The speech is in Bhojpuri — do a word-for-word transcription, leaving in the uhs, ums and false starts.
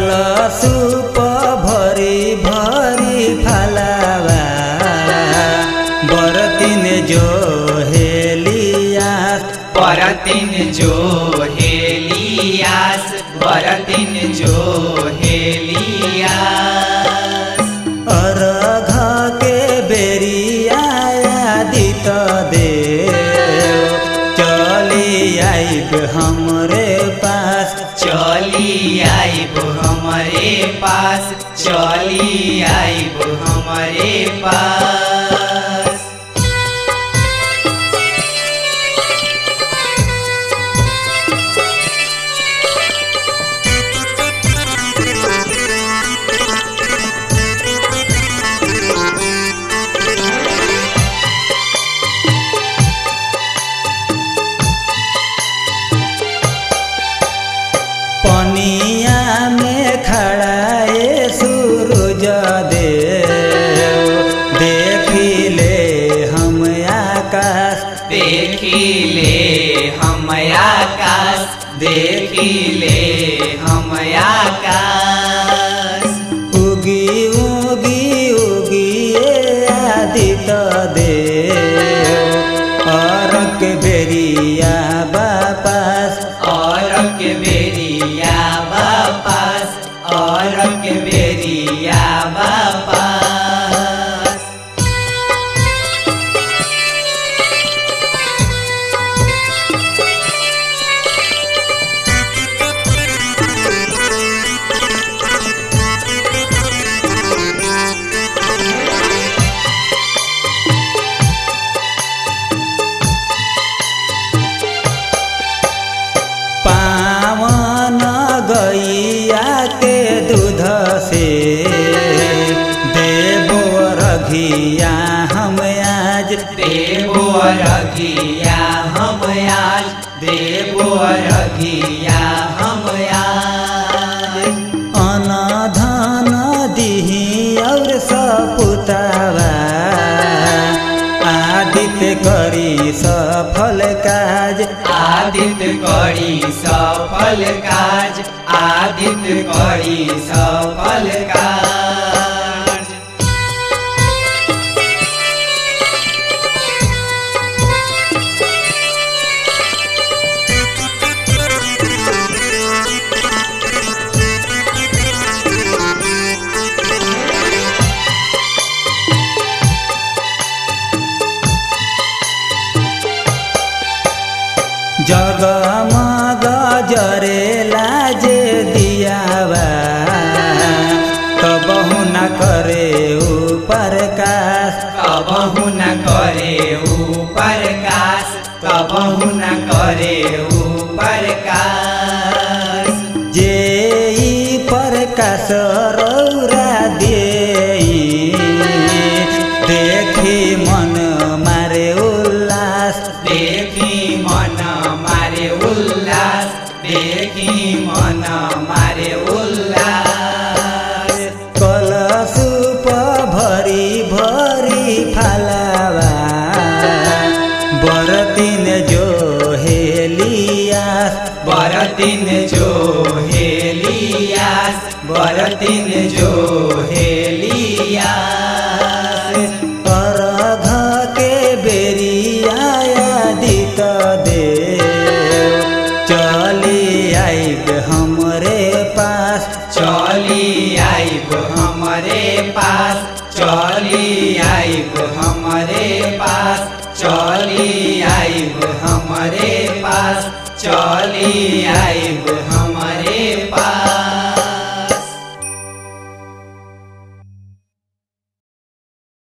कलशुप भरी भरी फलावा बरतिन जो हेलियास बरतिन जो हेलियास बरतिन जो हेलियास अर्घ के बेरिया दित देव चली आइब हमरे पास चली आइब हमारे पास चली आइब हमारे पास पनिया में खड़ा ए सूरज देव देखिले हम आकाश देखिले हम आकाश देखिले हम आकाश उगी उगी उगी आदित देव अरक बेरिया बापास औरक बेरिया बापास औरक बेरिया बापास पावन गैया के दूध से देवो रघिया हम आज देवो रघिया हम आज देवो रघिया हम आज अन धन दिही और सपुतावा आदित्य करी सफल काज आदित्य करी सफल काज आदित्य करी सफल काज जगमग जरेला जे दियावा कबहु न करे ऊपर काश कबहु न करे ऊपर काश कबहु न करे ऊपर काश जे ई प्रकाश रौरा देई देखी मन मारे उल्लास देखी मन मारे उल्लास देखी मन मारे उल्लास कलशुप भरी भरी फलावा बरतिन जो हेलियास बरतिन जो हेलियास बरतिन जो हेलियास अर्घ के बेरिया दित देव चली आइब हमरे पास चली आइब हमारे पास चली आइब हमारे पास चली आइब हमारे पास चली आइब